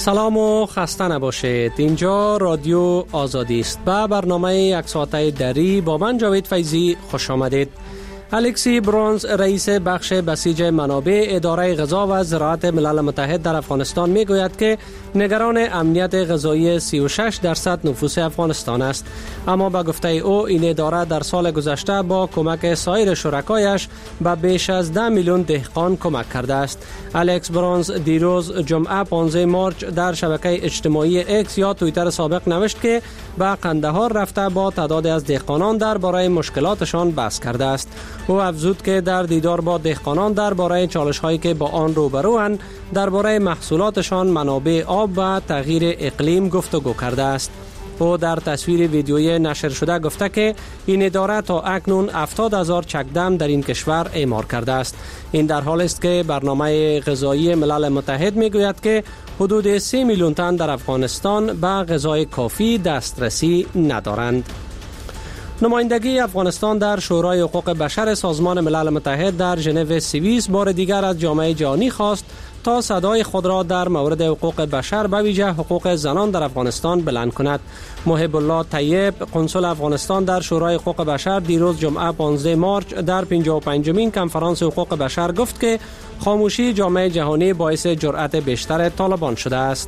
سلام و خسته نباشید. اینجا رادیو آزادی است. به برنامه یک ساعته دری با من جاوید فیضی خوش آمدید. الکسی برونز رئیس بخش بسیج منابع اداره غذا و زراعت ملل متحد در افغانستان می گوید که نگران امنیت غذایی 36% نفوس افغانستان است، اما به گفته او این اداره در سال گذشته با کمک سایر شرکایش به بیش از 10 میلیون دهقان کمک کرده است. الکس برونز دیروز جمعه 15 مارچ در شبکه اجتماعی اکس یا توییتر سابق نوشت که به قندهار رفته با تعداد از دهقانان درباره مشکلاتشان بحث کرده است. او افزود که در دیدار با دهقانان درباره چالش‌هایی که با آن روبروند درباره محصولاتشان، منابع آب و تغییر اقلیم گفتگو کرده است. او در تصویر ویدیویی نشر شده گفته که این اداره تا اکنون 70,000 چکدم در این کشور اعمار کرده است. این در حال است که برنامه غذایی ملل متحد میگوید که حدود 3 میلیون تن در افغانستان به غذای کافی دسترسی ندارند. نمایندگی افغانستان در شورای حقوق بشر سازمان ملل متحد در ژنو سوئیس بار دیگر از جامعه جهانی خواست تا صدای خود را در مورد حقوق بشر به ویژه حقوق زنان در افغانستان بلند کند. محب الله طیب قنصل افغانستان در شورای حقوق بشر دیروز جمعه 15 مارچ در 55مین کنفرانس حقوق بشر گفت که خاموشی جامعه جهانی باعث جرأت بیشتر طالبان شده است.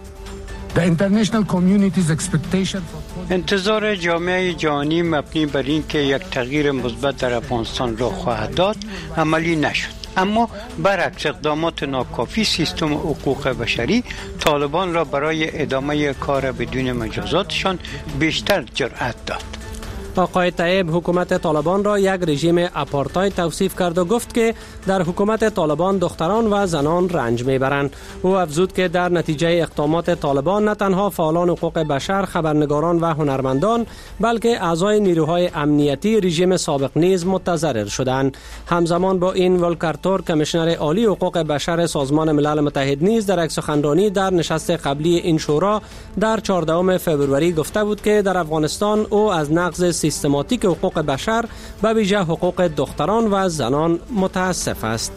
انتظار جامعه جهانی مبنی بر این که یک تغییر مثبت در افغانستان را خواهد داد عملی نشد، اما برعکس اقدامات ناکافی سیستم حقوق بشری طالبان را برای ادامه کار بدون مجازاتشان بیشتر جرأت داد. آقای طیب حکومت طالبان را یک رژیم آپارتاید توصیف کرد و گفت که در حکومت طالبان دختران و زنان رنج میبرند. او افزود که در نتیجه اقدامات طالبان نه تنها فعالان حقوق بشر، خبرنگاران و هنرمندان بلکه اعضای نیروهای امنیتی رژیم سابق نیز متضرر شدند. همزمان با این ولکر تورک کمیشنر عالی حقوق بشر سازمان ملل متحد نیز در یک سخنرانی در نشست قبلی این شورا در 14 فوریه گفته بود که در افغانستان او از نقض سیستماتیک حقوق بشر به ویژه حقوق دختران و زنان متاسف است.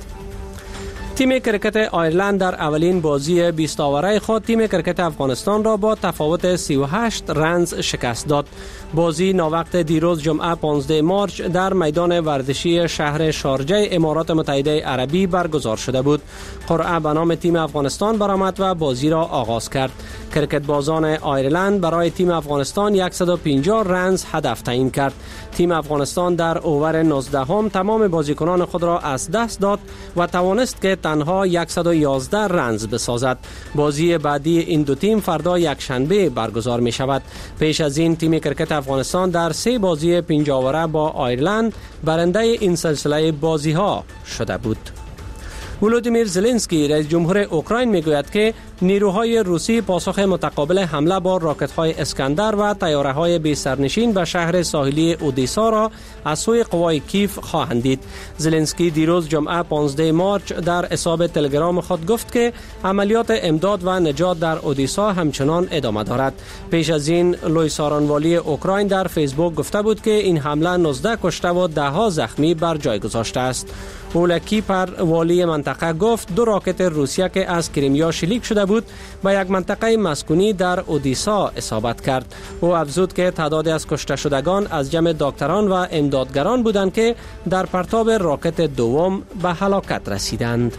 تیم کرکت آیرلند در اولین بازی 20 آوره خود تیم کرکت افغانستان را با تفاوت 38 رنز شکست داد. بازی ناوقت دیروز جمعه 15 مارچ در میدان ورزشی شهر شارجه امارات متحده عربی برگزار شده بود. قرعه به نام تیم افغانستان برآمد و بازی را آغاز کرد. کرکت بازان آیرلند برای تیم افغانستان 150 رنز هدف تعیین کرد. تیم افغانستان در اوور 19 هم تمام بازیکنان خود را از دست داد و توانست که تنها 111 رنز بسازد. بازی بعدی این دو تیم فردا یکشنبه برگزار می شود. پیش از این تیم کرکت افغانستان در 3 بازی 5 آوره با آیرلند برنده این سلسله بازی ها شده بود. ولودیمیر زلنسکی رئیس جمهور اوکراین میگوید که نیروهای روسی پاسخ متقابل حمله با راکت‌های اسکندر و طیاره‌های بی سرنشین به شهر ساحلی اودیسا را از سوی قوای کیف خواهند دید. زلنسکی دیروز جمعه 15 مارچ در حساب تلگرام خود گفت که عملیات امداد و نجات در اودیسا همچنان ادامه دارد. پیش از این لویسارانوالی اوکراین در فیسبوک گفته بود که این حمله 19 کشته و 10 زخمی بر جای گذاشته است. اولکی پر والی منطقه گفت 2 راکت روسیه که از کریمیا شلیک شده بود به یک منطقه مسکونی در اودیسا اصابت کرد. او افزود که تعدادی از کشته شدگان از جمع دکتران و امدادگران بودند که در پرتاب راکت دوم به هلاکت رسیدند.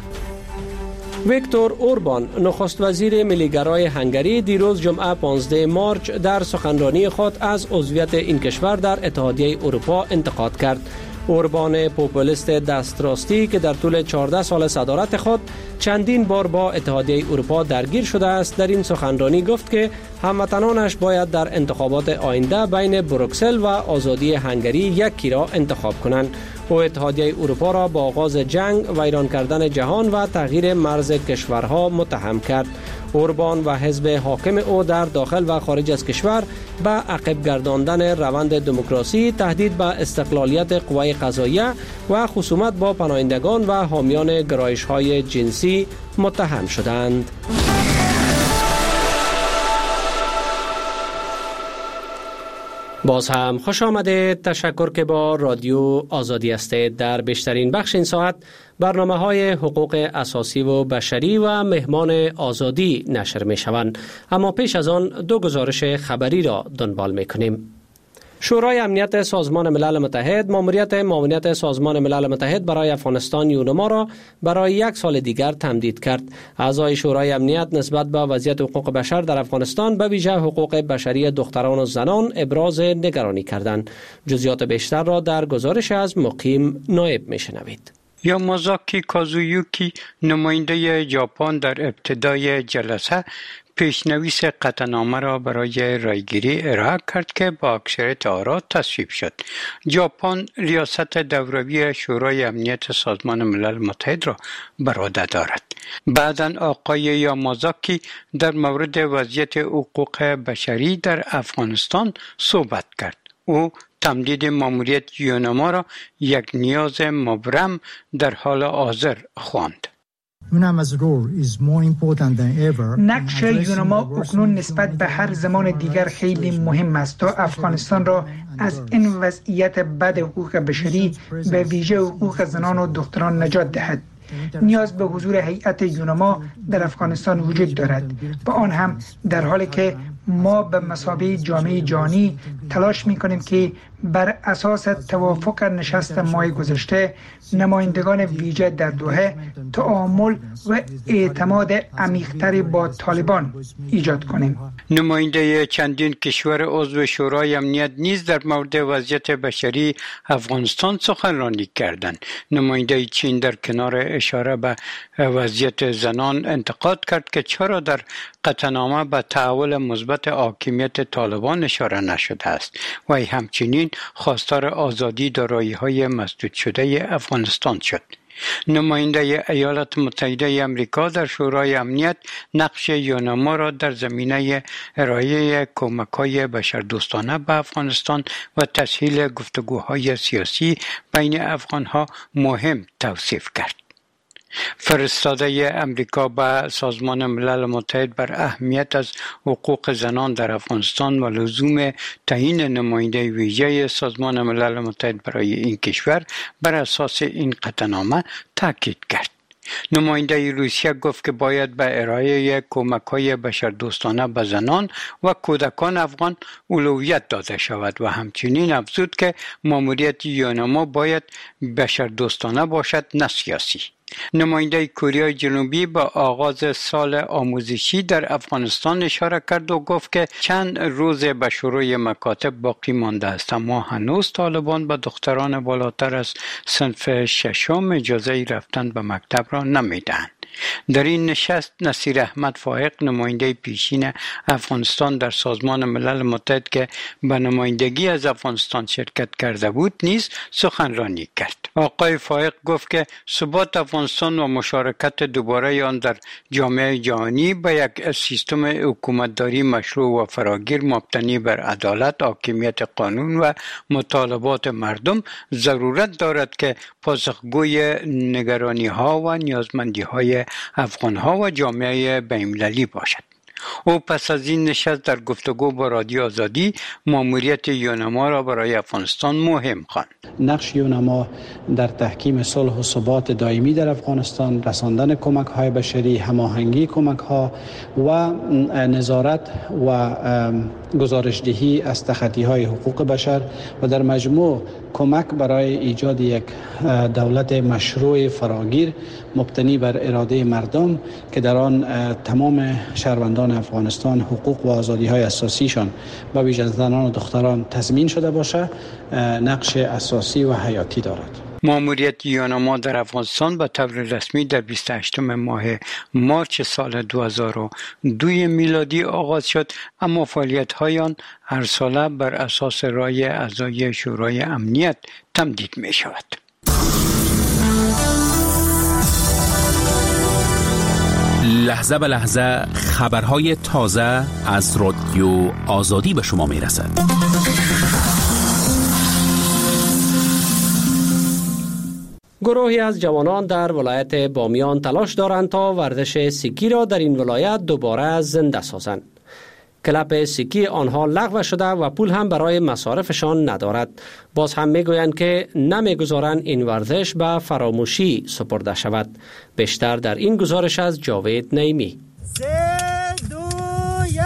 ویکتور اوربان نخست وزیر ملیگرای هنگری دیروز جمعه 15 مارچ در سخنرانی خود از عضویت این کشور در اتحادیه اروپا انتقاد کرد. اوربان پوپولیست دستراستی که در طول 14 سال صدارت خود چندین بار با اتحادیه اروپا درگیر شده است در این سخنرانی گفت که هموطنانش باید در انتخابات آینده بین بروکسل و آزادی هنگری یکی را انتخاب کنند. او اتحادیه اروپا را با آغاز جنگ، ویران کردن جهان و تغییر مرز کشورها متهم کرد. اوربان و حزب حاکم او در داخل و خارج از کشور به عقب گرداندن روند دموکراسی، تهدید به استقلالیت قوای قضاییه و خصومت با پناهندگان و حامیان گرایش‌های جنسی متهم شدند. باز هم خوش آمدید. تشکر که با رادیو آزادی هستید. در بیشترین بخش این ساعت برنامه‌های حقوق اساسی و بشری و مهمان آزادی نشر می شوند. اما پیش از آن دو گزارش خبری را دنبال می کنیم. شورای امنیت سازمان ملل متحد ماموریت معاونت سازمان ملل متحد برای افغانستان یونما را برای 1 سال دیگر تمدید کرد. اعضای شورای امنیت نسبت به وضعیت حقوق بشر در افغانستان به ویژه حقوق بشری دختران و زنان ابراز نگرانی کردند. جزئیات بیشتر را در گزارش از مقیم نایب میشنوید. یامازاکی کازویوکی نماینده ژاپن در ابتدای جلسه پیشنویس قطعنامه را برای رایگیری ارائه کرد که با اکثریت آرا تصویب شد. ژاپن ریاست دوروی شورای امنیت سازمان ملل متحد را بر عهده دارد. بعداً آقای یامازاکی در مورد وضعیت حقوق بشری در افغانستان صحبت کرد. او تمدید ماموریت یونما را یک نیاز مبرم در حال حاضر خواند. نقش یونما اکنون نسبت به هر زمان دیگر خیلی مهم است تا افغانستان را از این وضعیت بد حقوق بشری به ویژه حقوق زنان و دختران نجات دهد. نیاز به حضور هیئت یونما در افغانستان وجود دارد، با آن هم در حالی که ما به مثابه جامعه جهانی تلاش می‌کنیم که بر اساس توافق نشست ماه گذشته نمایندگان ویژه در دوحه تعامل و اعتماد عمیق‌تری با طالبان ایجاد کنیم. نماینده چندین کشور عضو شورای امنیت نیز در مورد وضعیت بشری افغانستان سخنرانی کردند. نماینده چین در کنار اشاره به وضعیت زنان انتقاد کرد که چرا در قطعنامه به تحول مثبت حاکمیت طالبان اشاره نشده است و همچنین خواستار آزادی دارایی‌های مسدود شده افغانستان شد. نماینده ایالات متحده آمریکا در شورای امنیت نقش یونما را در زمینه ارائه کمک‌های بشردوستانه به افغانستان و تسهیل گفتگوهای سیاسی بین افغان‌ها مهم توصیف کرد. فرستاده امریکا به سازمان ملل متحد بر اهمیت از حقوق زنان در افغانستان و لزوم تعیین نماینده ویژه سازمان ملل متحد برای این کشور بر اساس این قطعنامه تاکید کرد. نماینده روسیه گفت که باید به ارائه کمک‌های بشردوستانه به زنان و کودکان افغان اولویت داده شود و همچنین افزود که ماموریت یونما باید بشردوستانه باشد نه سیاسی. نماینده کره جنوبی به آغاز سال آموزشی در افغانستان اشاره کرد و گفت که چند روز به شروع مکاتب باقی مانده است، اما هنوز طالبان به دختران بالاتر از صنف ششم اجازه رفتن به مکتب را نمیدهند. در این نشست نصیر احمد فائق نماینده پیشین افغانستان در سازمان ملل متحد که به نمایندگی از افغانستان شرکت کرده بود نیز سخنرانی کرد. آقای فائق گفت که ثبات افغانستان و مشارکت دوباره آن در جامعه جهانی به یک سیستم حکومتداری مشروع و فراگیر مبتنی بر عدالت، حاکمیت قانون و مطالبات مردم ضرورت دارد که پاسخگوی نگرانی‌ها و نیازمندی‌های افغان‌ها و جامعه بین‌المللی باشد. او پس از این نشست در گفتگو با رادیو آزادی ماموریت یونما را برای افغانستان مهم خواند. نقش یونما در تحکیم صلح و ثبات دائمی در افغانستان، رساندن کمک‌های بشری، هماهنگی کمک‌ها و نظارت و گزارشدهی از تخطی‌های حقوق بشر و در مجموع کمک برای ایجاد یک دولت مشروع فراگیر مبتنی بر اراده مردم که در آن تمام شهروندان افغانستان حقوق و آزادی‌های اساسیشان به ویژه زنان و دختران تضمین شده باشه نقش اساسی و حیاتی دارد. ماموریت یونما در افغانستان به طور رسمی در 28 ماه مارچ سال 2002 میلادی آغاز شد، اما فعالیت‌های آن هر ساله بر اساس رای اعضای شورای امنیت تمدید می شود. لحظه به لحظه خبرهای تازه از رادیو آزادی به شما می رسد. گروهی از جوانان در ولایت بامیان تلاش دارند تا ورزش سکی را در این ولایت دوباره زنده سازند. کلاب سیکی آنها لغو شده و پول هم برای مصارفشان ندارد. باز هم میگویند که نمیگذارند این ورزش به فراموشی سپرده شود. بیشتر در این گزارش از جاوید نعیمی. 3 2 1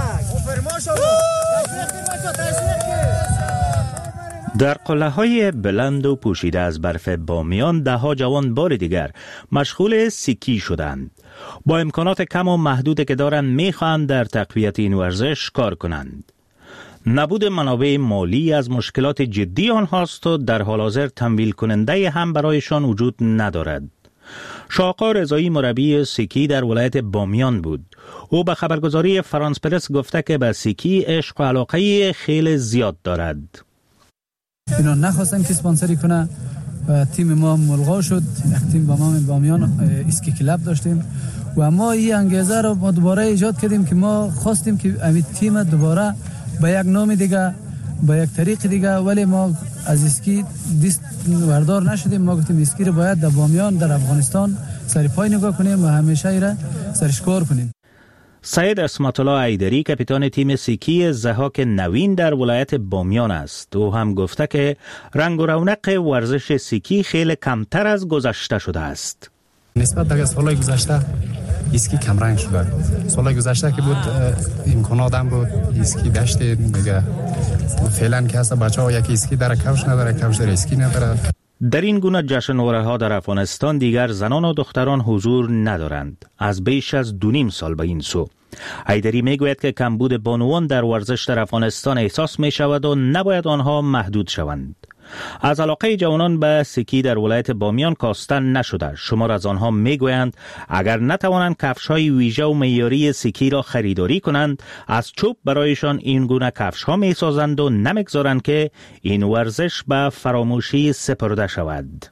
در قلعه‌های بلند و پوشیده از برف بامیان ده‌ها جوان بار دیگر مشغول سیکی شدند. با امکانات کم و محدود که دارند می‌خواهند در تقویت این ورزش کار کنند. نبود منابع مالی از مشکلات جدی آنهاست و در حال حاضر تمویل کننده هم برایشان وجود ندارد. شاقا رضایی مربی سیکی در ولایت بامیان بود. او به خبرگزاری فرانس پرس گفته که به سیکی عشق و علاقه خیلی زیاد دارد. اینا نخواستن که اسپانسری کنه و تیم ما ملغا شد. یک تیم با ما بامیان اسکی کلاب داشتیم و ما این انگیزه رو ما دوباره ایجاد کردیم که ما خواستیم که این تیم دوباره با یک نام دیگه با یک طریق دیگه، ولی ما از اسکی دست وردار نشدیم. ما گفتیم اسکی رو باید در بامیان در افغانستان سر پای نگاه کنیم و همیشه ایره سرش کار کنیم. سید اسمت الله ایدری کاپیتان تیم سیکی ضحاک نوین در ولایت بامیان است. او هم گفته که رنگ و رونق ورزش سیکی خیلی کمتر از گذشته شده است. نسبت به سالهای گذشته اسکی کم رنگ شده. سالهای گذشته که بود امکانات هم بود اسکی داشته دیگه. فعلا که هست بچه‌ها یکی اسکی داره کفش نداره، کفش داره اسکی نداره. در این گونه جشنواره‌ها در افغانستان دیگر زنان و دختران حضور ندارند. از بیش از 2.5 سال به این سو. ایدری میگوید که کمبود بانوان در ورزش در افغانستان احساس می شود و نباید آنها محدود شوند. از علاقه جوانان به سیکی در ولایت بامیان کاسته نشده. شمار از آنها میگویند اگر نتوانند کفش‌های ویژه و معیاری سیکی را خریداری کنند، از چوب برایشان این گونه کفش‌ها میسازند و نمیگذارند که این ورزش به فراموشی سپرده شود.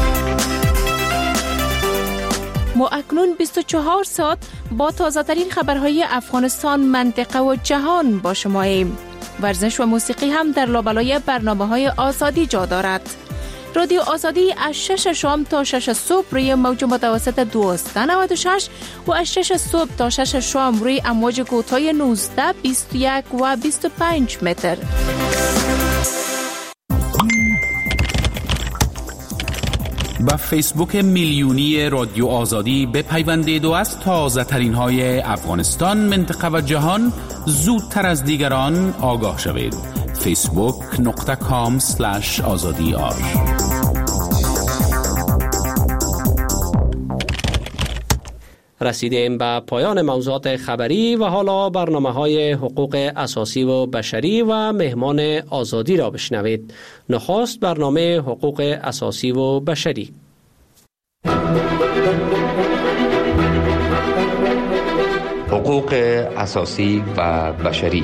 ما اکنون 24 ساعت با تازه‌ترین خبرهای افغانستان، منطقه و جهان با شماییم. ورزش و موسیقی هم در لابلای برنامه‌های آزادی جا دارد. رادیو آزادی از 6 شام تا 6 صبح روی موج متوسط 1296 و از 6 صبح تا 6 شام روی امواج کوتاه 19، 21 و 25 متر. با فیسبوک میلیونی رادیو آزادی بپیوندید و از تازه ترین های افغانستان، منطقه و جهان زودتر از دیگران آگاه شوید. facebook.com/azadi. رسیدیم به پایان موضوعات خبری و حالا برنامه‌های حقوق اساسی و بشری و مهمان آزادی را بشنوید. نخست برنامه حقوق اساسی و بشری. حقوق اساسی و بشری.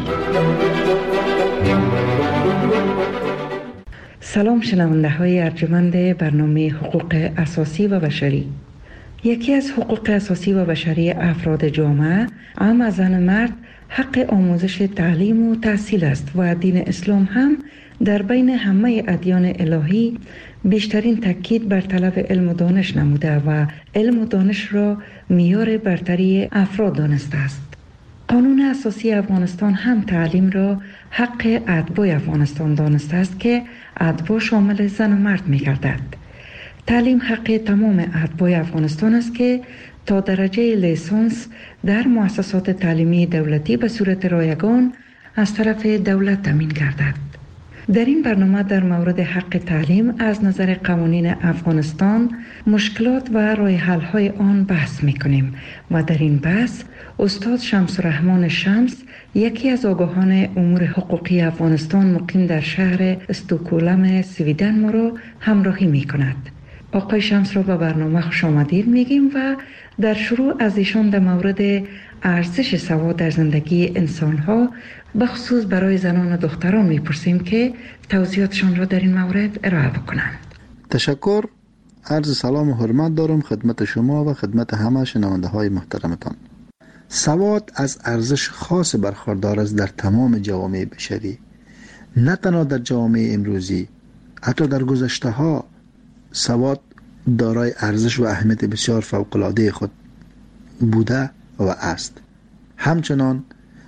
سلام شنونده های ارجمند برنامه حقوق اساسی و بشری. یکی از حقوق اساسی و بشری افراد جامعه، هم از زن مرد، حق آموزش تعلیم و تحصیل است و دین اسلام هم در بین همه ادیان الهی بیشترین تاکید بر طلب علم و دانش نموده و علم و دانش را معیار برتری افراد دانسته است. قانون اساسی افغانستان هم تعلیم را حق اتباع افغانستان دانسته است که اتباع شامل زن و مرد می گردد. تعلیم حق تمام اتباع افغانستان است که تا درجه لیسانس در مؤسسات تعلیمی دولتی به صورت رایگان از طرف دولت تامین گردد. در این برنامه در مورد حق تعلیم از نظر قوانین افغانستان، مشکلات و راه حل های آن بحث می‌کنیم و در این بحث استاد شمس الرحمن شمس، یکی از آگاهان امور حقوقی افغانستان مقیم در شهر استکهلم سویدن، ما را همراهی می‌کند. آقای شمس را به برنامه خوش آمدید میگیم و در شروع از ایشان در مورد ارزش سواد در زندگی انسان‌ها به خصوص برای زنان و دختران میپرسیم که توضیحاتشان را در این مورد ارائه بکنند. تشکر. عرض سلام و حرمت دارم خدمت شما و خدمت همه شنونده های محترمتان. سواد از ارزش خاص برخوردار است در تمام جوامع بشری، نه تنها در جوامع امروزی، حتی در گذشته ها سواد دارای ارزش و اهمیت بسیار فوق‌العاده خود بوده و است. همچنان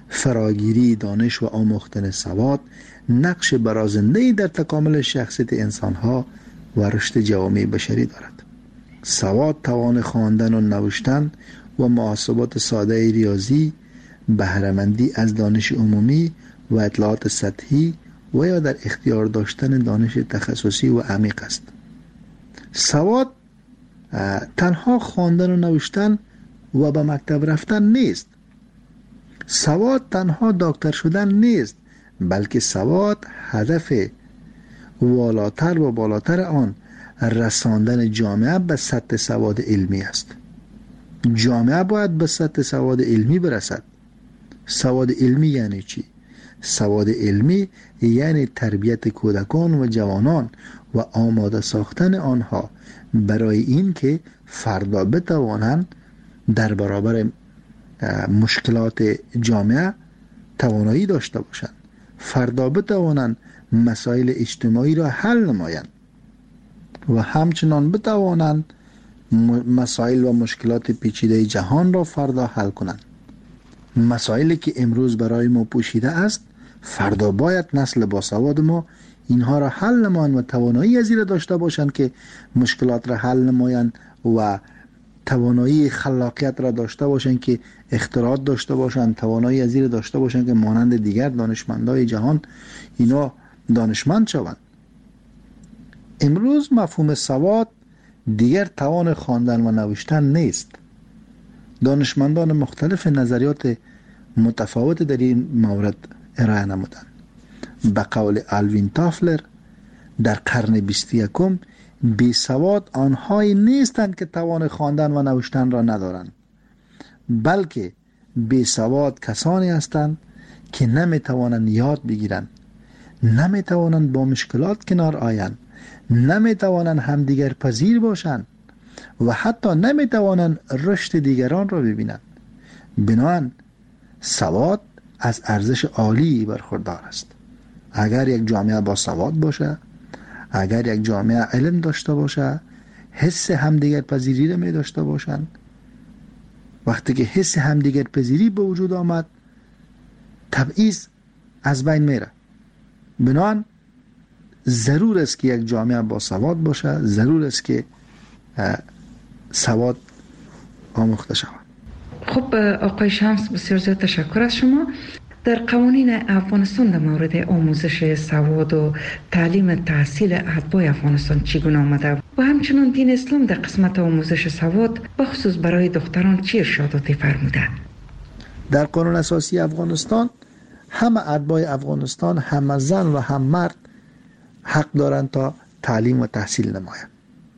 فراگیری دانش و آموختن سواد نقش برازنده‌ای در تکامل شخصیت انسانها و رشد جوامع بشری دارد. سواد توان خواندن و نوشتن و محاسبات ساده ریاضی، بهره‌مندی از دانش عمومی و اطلاعات سطحی و یا در اختیار داشتن دانش تخصصی و عمیق است. سواد تنها خواندن و نوشتن و به مکتب رفتن نیست. سواد تنها دکتر شدن نیست، بلکه سواد هدف والاتر و بالاتر آن رساندن جامعه به سطح سواد علمی است. جامعه باید به سطح سواد علمی برسد. سواد علمی یعنی چی؟ سواد علمی یعنی تربیت کودکان و جوانان و آماده ساختن آنها برای این که فردا بتوانند در برابر مشکلات جامعه توانایی داشته باشند، فردا بتوانند مسائل اجتماعی را حل نمایند و همچنان بتوانند مسائل و مشکلات پیچیده جهان را فردا حل کنند. مسائلی که امروز برای ما پوشیده است، فردا باید نسل باسواد ما اینها را حل نمایند و توانایی از این داشته باشند که مشکلات را حل نمایند و توانایی خلاقیت را داشته باشند که اختراعات داشته باشند، توانایی از این داشته باشند که مانند دیگر دانشمندای جهان اینا دانشمند شوند. امروز مفهوم سواد دیگر توان خواندن و نوشتن نیست. دانشمندان مختلف نظریات متفاوت در این مورد ارائه نمودند. به قول آلوین تافلر در قرن 21 بی سواد آنهایی نیستند که توان خواندن و نوشتن را ندارند، بلکه بی سواد کسانی هستند که نمیتوانند یاد بگیرند، نمیتوانند با مشکلات کنار آیند، نمیتوانند همدیگر پذیر باشند و حتی نمیتوانند رشد دیگران را ببینند. بنابراین سواد از ارزش عالی برخوردار است. اگر یک جامعه با سواد باشه، اگر یک جامعه علم داشته باشه، حس همدیگر پذیری را می داشته باشند، وقتی که حس همدیگر پذیری به وجود آمد، تبعیض از بین میره. بنابراین ضرور است که یک جامعه با سواد باشه، ضرور است که سواد آموخته شود. خب آقای شمس، بسیار زیاد تشکر از شما. در قوانین افغانستان در مورد آموزش سواد و تعلیم تحصیل اتباع افغانستان چگونه آمده و همچنین دین اسلام در قسمت آموزش سواد بخصوص برای دختران چه ارشاداتی فرموده؟ در قانون اساسی افغانستان همه اتباع افغانستان، هم زن و هم مرد حق دارند تا تعلیم و تحصیل نمایند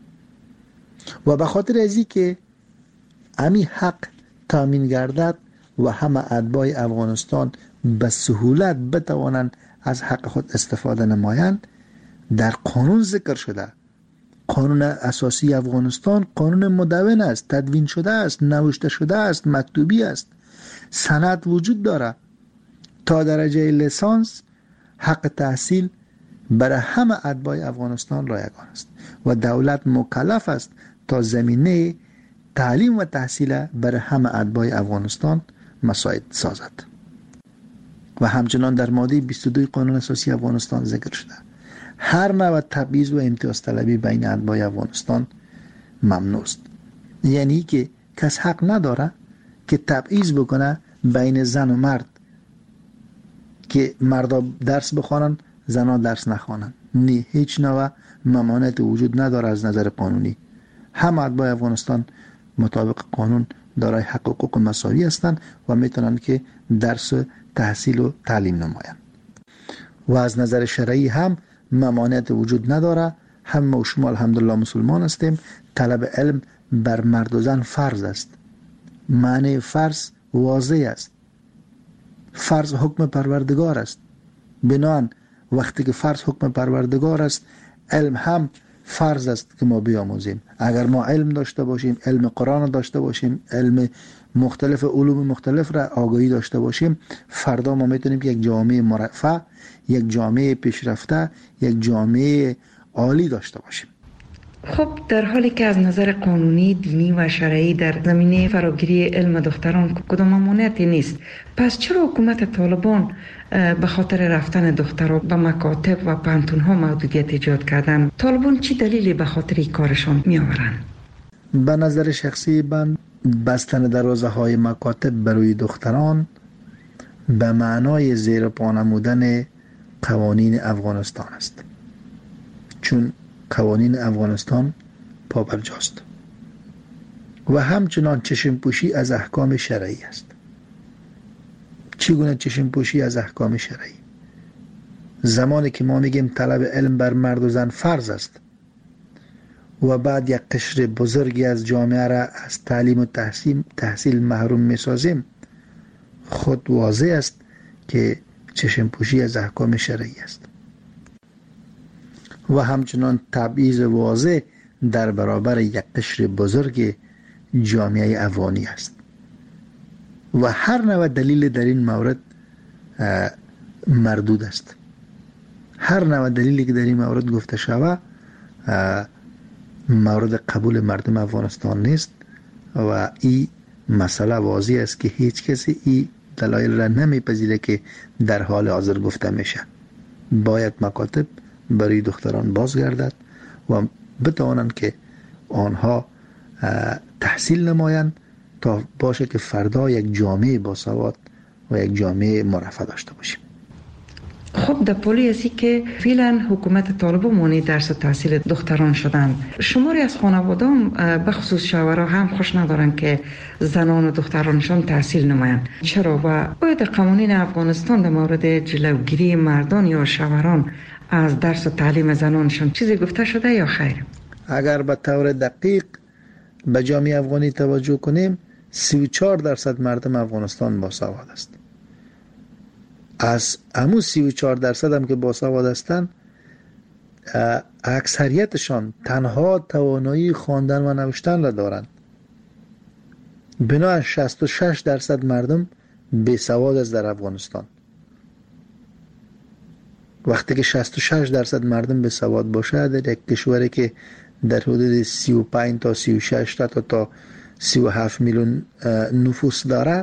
و به خاطر ازی که امی حق تامین گردد و همه اتباع افغانستان به سهولت بتوانند از حق خود استفاده نمایند، در قانون ذکر شده. قانون اساسی افغانستان قانون مدون است، تدوین شده است، نوشته شده است، مکتوبی است، سند وجود داره. تا درجه لیسانس حق تحصیل برای همه اتباع افغانستان رایگان است و دولت مکلف است تا زمینه تعلیم و تحصیل برای همه اتباع افغانستان مساعد سازد. و همچنان در ماده 22 قانون اساسی افغانستان ذکر شده هر نوع تبعیض و امتیاز طلبی بین اتباع افغانستان ممنوع است. یعنی که کس حق نداره که تبعیض بکنه بین زن و مرد، که مردا درس بخوانن زنها درس نخوانن. نه، هیچ نوع ممانعت وجود نداره از نظر قانونی. همه اتباع افغانستان مطابق قانون دارای حق و حقوق مساوی هستند و میتونن که درس تحصیل و تعلیم نمایند. و از نظر شرعی هم ممانعت وجود نداره. هم و شما الحمدلله مسلمان هستیم. طلب علم بر مرد و زن فرض است. معنی فرض واضح است. فرض حکم پروردگار است. بنان وقتی که فرض حکم پروردگار است، علم هم فرض است که ما بیاموزیم. اگر ما علم داشته باشیم، علم قرآن داشته باشیم، علم مختلف علوم مختلف را آگاهی داشته باشیم، فردا ما میتونیم یک جامعه مرفه، یک جامعه پیشرفته، یک جامعه عالی داشته باشیم. خب در حالی که از نظر قانونی، دینی و شرعی در زمینه فراگیری علم دختران کدام ممانعتی نیست، پس چرا حکومت طالبان به خاطر رفتن دخترها به مکاتب و پانتون‌ها محدودیت ایجاد کردن؟ طالبان چی دلیلی به خاطر این کارشان می آورند؟ به نظر شخصی من بستن دروازه های مکاتب برای دختران به معنای زیر پا نمودن قوانین افغانستان است، چون قوانین افغانستان پابرجاست و همچنان چشم پوشی از احکام شرعی است. چگونه چشم پوشی از احکام شرعی؟ زمانی که ما میگیم طلب علم بر مرد و زن فرض است و بعد یک قشر بزرگی از جامعه را از تعلیم و تحصیل محروم میسازیم، خود واضح است که چشم پوشی از احکام شرعی است و همچنان تبعیض واضح در برابر یک قشر بزرگ جامعه افغانی است و هر نوع دلیل در این مورد مردود است. هر نوع دلیلی که در این مورد گفته شود مورد قبول مردم افغانستان نیست و این مسئله واضح است که هیچ کسی این دلایل را نمیپذیره که در حال حاضر گفته میشه. باید مکاتب برای دختران بازگردد و بتوانند که آنها تحصیل نمایند تا باشه که فردا یک جامعه باسواد و یک جامعه مرفه داشته باشیم. خب در پولی ازی که فعلا حکومت طالبان مانع درس و تحصیل دختران شدند، شماری از خانوادان به خصوص شوهرها هم خوش ندارن که زنان و دخترانشان تحصیل نمایند. چرا و باید قوانین افغانستان در مورد جلوگیری مردان یا شوهران از درس و تعلیم زنانشان چیزی گفته شده یا خیر؟ اگر به طور دقیق به جامعه افغانی توجه کنیم 34% مردم افغانستان باسواد است. از همون 34% هم که باسواد هستند اکثریتشان تنها توانایی خواندن و نوشتن را دارند. بنابراین 66% مردم بیسواد است در افغانستان. وقتی که 66% مردم بیسواد باشه در یک کشوری که در حدود 35 تا 36 تا 37 میلیون نفوس داره،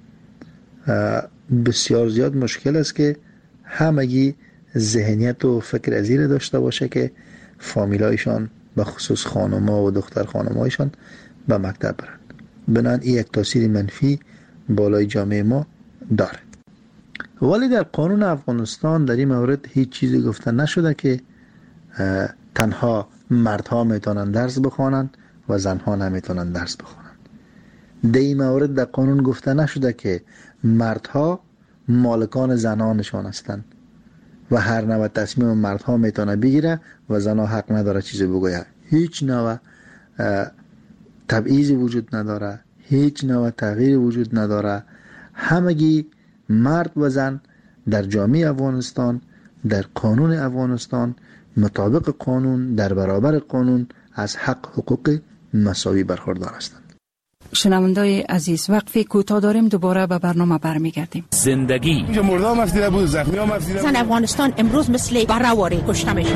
بسیار زیاد مشکل است که همگی ذهنیت و فکر ازیر داشته باشه که فامیلایشان به خصوص خانم‌ها و دختر خانم‌هایشان به مکتب برند. بنابراین این یک تاثیر منفی بالای جامعه ما داره. ولی در قانون افغانستان در این مورد هیچ چیزی گفته نشده که تنها مردها میتونن درس بخوانند و زنها نمیتونن درس بخوانند. در این مورد در قانون گفته نشده که مردها مالکان زنانشان هستند و هر نوع تصمیم مردها میتونه بگیره و زنها حق نداره چیزی بگوید. هیچ نوع تبعیضی وجود نداره، هیچ نوع تغییری وجود نداره. همگی مرد و زن در جامعه افغانستان، در قانون افغانستان، مطابق قانون، در برابر قانون از حق حقوق مساوی برخوردار هستند. شنوندای عزیز، وقفی کوتاه داریم، دوباره به برنامه برمیگردیم. زندگی مردم مفتی بود، زخمی ها مفتی. زن افغانستان امروز مثل برهواری کشته میشه.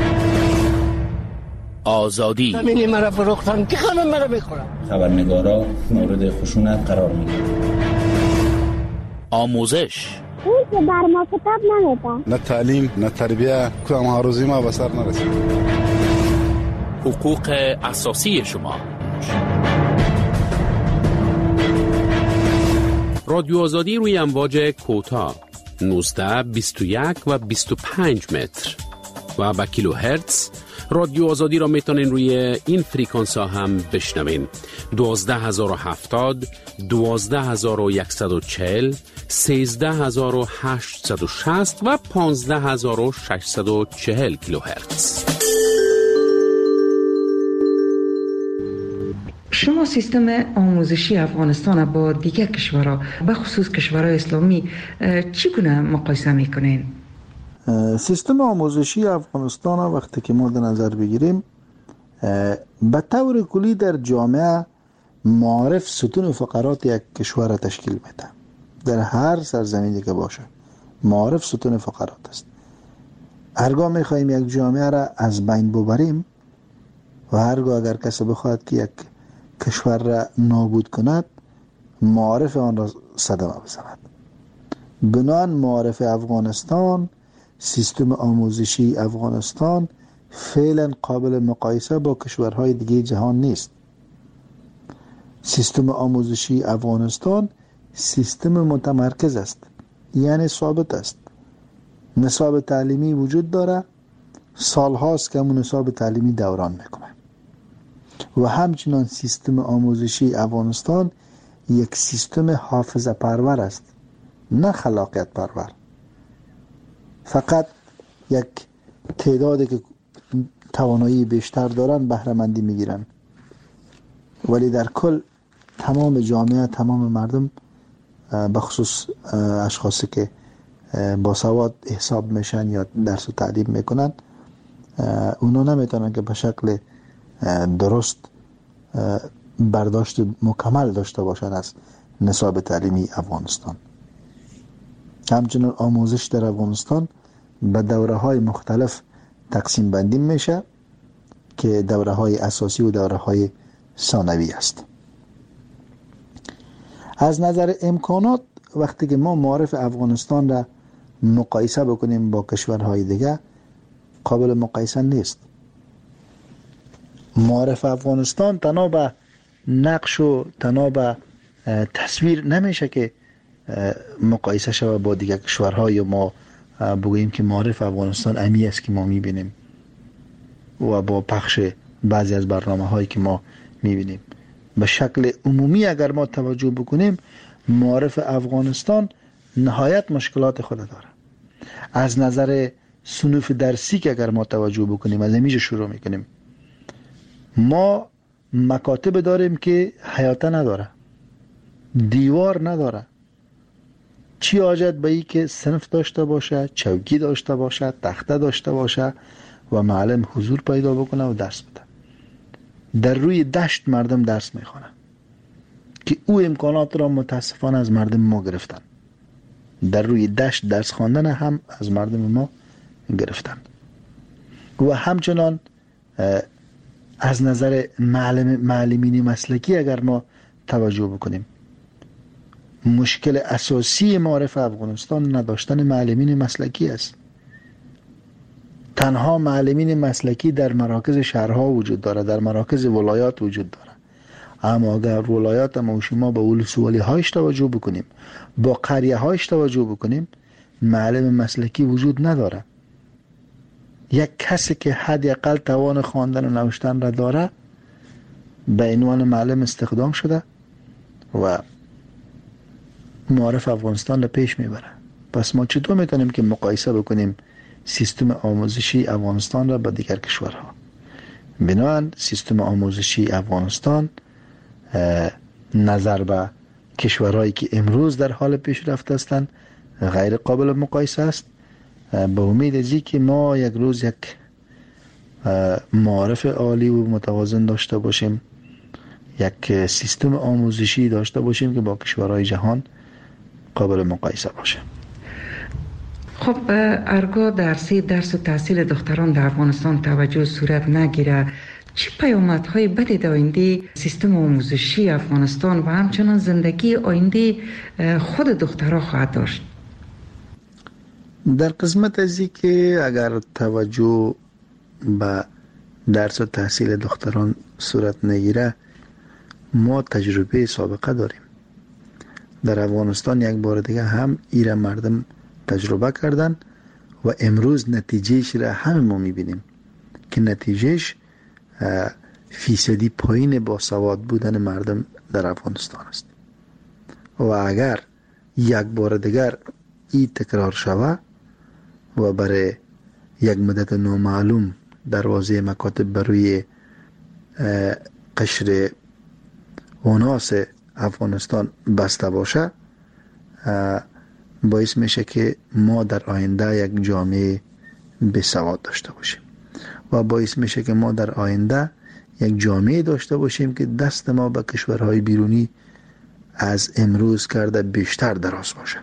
آزادی زمینی مرا فروختن که خانم مرا میخورن. خبرنگارا مورد خشونت قرار میگیرن. آموزش اون که بر ما کتاب نمیدن. نه تعلیم نه تربیه، کدام هاروزی ما به سر نرسید. حقوق اساسی شما. رادیو آزادی روی امواج کوتاه 19 21 و 25 متر و با کیلو هرتز. رادیو آزادی را میتونین روی این فریکانس ها هم بشنوین. 12070 12140 13860 و 15640 کیلو هرتز. شما سیستم آموزشی افغانستان با دیگر کشورها به خصوص کشورهای اسلامی چگونه مقایسه میکنین؟ سیستم آموزشی افغانستان وقتی که ما در نظر بگیریم به طور کلی در جامعه معارف ستون فقرات یک کشور را تشکیل میده. در هر سرزمینی که باشه معارف ستون فقرات است. هرگاه میخواهیم یک جامعه را از بین ببریم و هرگاه اگر کسی بخواهد که یک کشور را نابود کند، معارف آن را صدمه بزند. بنان معارف افغانستان، سیستم آموزشی افغانستان فعلا قابل مقایسه با کشورهای دیگه جهان نیست. سیستم آموزشی افغانستان سیستم متمرکز است، یعنی ثابت است. نصاب تعلیمی وجود داره، سالهاست که همون نصاب تعلیمی دوران میکنه. و همچنان سیستم آموزشی افغانستان یک سیستم حافظه پرور است، نه خلاقیت پرور. فقط یک تعدادی که توانایی بیشتر دارن بهره مندی میگیرن، ولی در کل تمام جامعه، تمام مردم، بخصوص اشخاصی که با سواد حساب میشن یا درس و تعلیم میکنن، اونا نمیتونن که به شکل درست برداشت مکمل داشته باشن از نصاب تعلیمی افغانستان. همچنین آموزش در افغانستان به دوره های مختلف تقسیم بندی میشه که دوره های اساسی و دوره های ثانوی است. از نظر امکانات وقتی که ما معارف افغانستان را مقایسه بکنیم با کشورهای دیگه، قابل مقایسه نیست. معارف افغانستان تنها به نقش و تنها به تصویر نمیشه که مقایسه شود با دیگر کشورها، یا ما بگوییم که معارف افغانستان امی است که ما میبینیم و با پخش بعضی از برنامه هایی که ما میبینیم. به شکل عمومی اگر ما توجه بکنیم، معارف افغانستان نهایت مشکلات خود داره. از نظر صنوف درسی که اگر ما توجه بکنیم، از اینجا شروع میکنیم. ما مکاتب داریم که حیاته نداره، دیوار نداره. چی حاجت به ای که صنف داشته باشه، چوکی داشته باشه، تخته داشته باشه و معلم حضور پیدا بکنه و درس بده. در روی دشت مردم درس میخوانن که او امکانات را متاسفانه از مردم ما گرفتن. در روی دشت درس خواندن هم از مردم ما گرفتن. و همچنان از نظر معلمین مسلکی اگر ما توجه بکنیم، مشکل اساسی معارف افغانستان نداشتن معلمین مسلکی است. تنها معلمین مسلکی در مراکز شهرها وجود داره، در مراکز ولایات وجود داره. اما اگر ولایات ما و شما به ولسوالی هایش توجه بکنیم، با قریه هایش توجه بکنیم، معلم مسلکی وجود نداره. یک کسی که حداقل توان خواندن و نوشتن را داره به عنوان معلم استخدام شده و معارف افغانستان را پیش میبره. پس ما چطور میتونیم که مقایسه بکنیم سیستم آموزشی افغانستان را با دیگر کشورها؟ بنابراین سیستم آموزشی افغانستان نظر به کشورهایی که امروز در حال پیشرفت هستند غیر قابل مقایسه است. به امید ازی که ما یک روز یک معارف عالی و متوازن داشته باشیم، یک سیستم آموزشی داشته باشیم که با کشورهای جهان قابل مقایسه باشه. خب ارگاه درس و تحصیل دختران در افغانستان توجه صورت نگیره، چه پیامدهای بدی در آینده سیستم آموزشی افغانستان و همچنان زندگی آینده خود دخترها خواهد داشت؟ در قسمت ازی که اگر توجه به درس و تحصیل دختران صورت نگیره، ما تجربه سابقه داریم. در افغانستان یک بار دیگه هم ایره مردم تجربه کردن و امروز نتیجهش را همه ما میبینیم که نتیجهش فیصدی پایین با سواد بودن مردم در افغانستان است. و اگر یک بار دیگر این تکرار شود و برای یک مدت نامعلوم دروازه مکاتب بروی قشر اوناس افغانستان بسته باشه، باعث میشه که ما در آینده یک جامعه بسواد داشته باشیم و باعث میشه که ما در آینده یک جامعه داشته باشیم که دست ما به کشورهای بیرونی از امروز کرده بیشتر دراز باشه،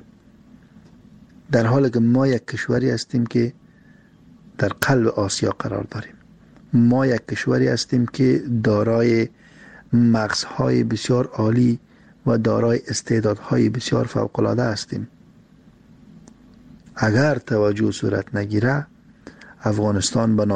در حالی که ما یک کشوری هستیم که در قلب آسیا قرار داریم. ما یک کشوری هستیم که دارای مغزهای بسیار عالی و دارای استعدادهای بسیار فوق‌العاده هستیم. اگر توجه صورت نگیره افغانستان به